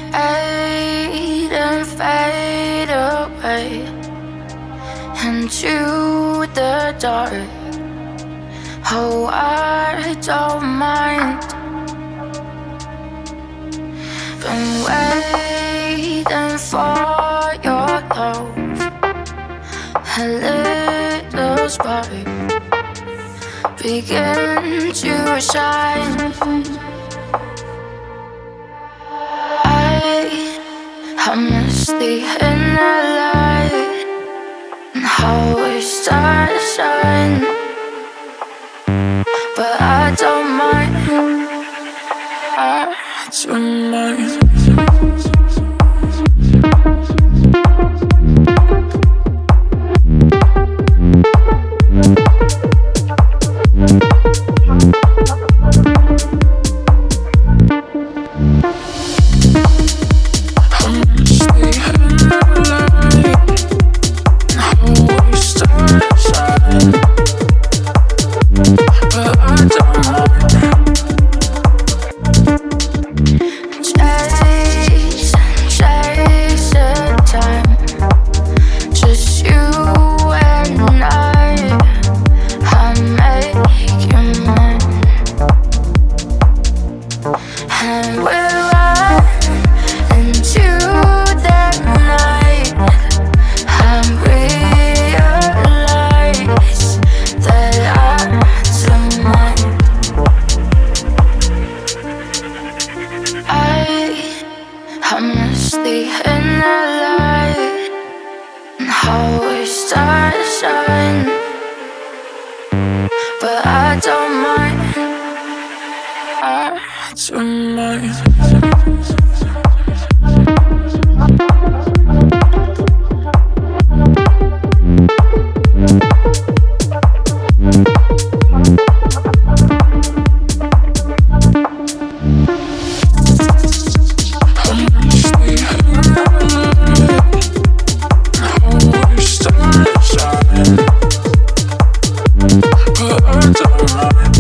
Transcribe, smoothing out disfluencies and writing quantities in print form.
fade and fade away into the dark. Oh, I don't mind. Been waiting for your love, a little spark begin to shine. I miss the inner light and how it started to shine, but I don't mind. I don't mind. I miss the inner light and how it started to shine, but I don't mind. I don't mind. But I don't mind.